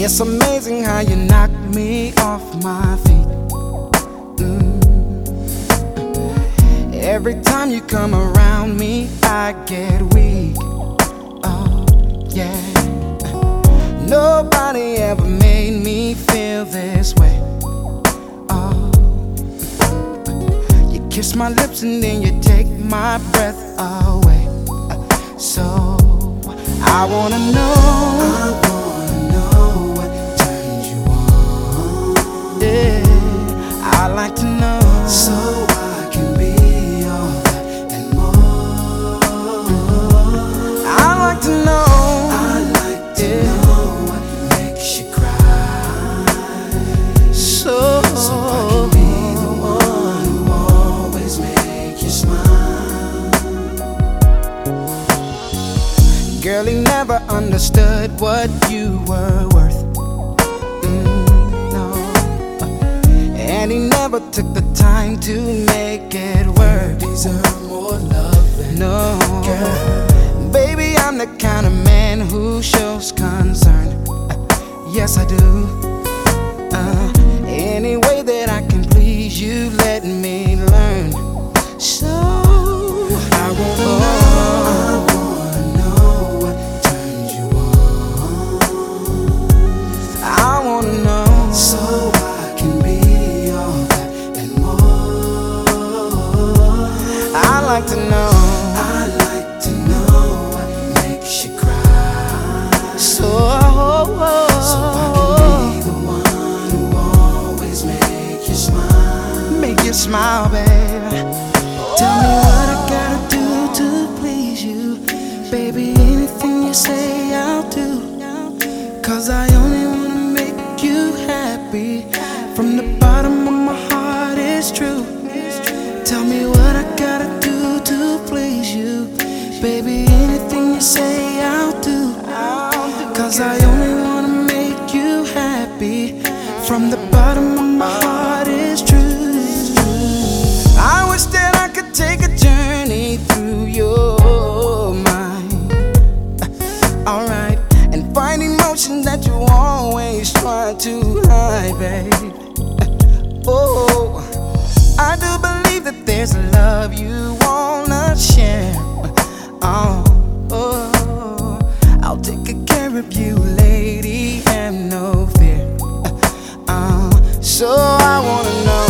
It's amazing how you knock me off my feet. Every time you come around me, I get weak. Oh, yeah. Nobody ever made me feel this way. Oh, you kiss my lips and then you take my breath away. So I wanna know. Turns you on. Yeah, I like to know. So I can be all that and more. I like to know. I like to know what makes you cry. So I can be the one who always make you smile. Girl, he never understood what you were worth. No. And he never took the time to make it work. Deserve more love than No, girl. baby, I'm the kind of man who shows concern. Yes, I do. Any way that I can please you, let me learn. So I wanna know what turns you on. I wanna know. So I can be all that and more. I like to know. I like to know what makes you cry. So I can be the one who always make you smile. make you smile, baby. Tell me what I gotta do to please you, baby. Anything you say, I'll do. 'Cause I only wanna make you happy. From the bottom of my heart, it's true. Tell me what I gotta do to please you, baby. Anything you say, I'll do. 'Cause I only wanna make you happy. From the bottom of my heart, it's true. I wish that I could take a journey through your mind. Alright, and find emotion that you always try to hide, babe. Oh, I do believe that there's a love you wanna share. Oh, I'll take good care of you, lady, have no fear. So I wanna know.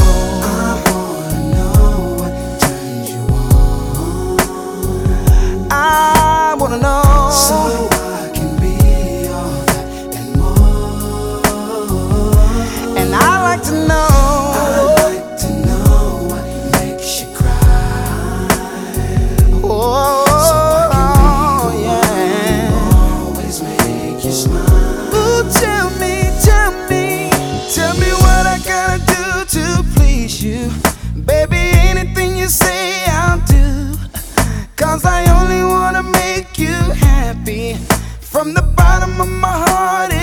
What turns you on. I wanna know. So I can be all that and more. And I like to know. I like to know what makes you cry. Oh, So I can be the yeah. one who always make you smile. Ooh, tell me what I gotta do to please you, baby. Anything you say, I'll do. 'Cause I only wanna make you happy. From the bottom of my heart,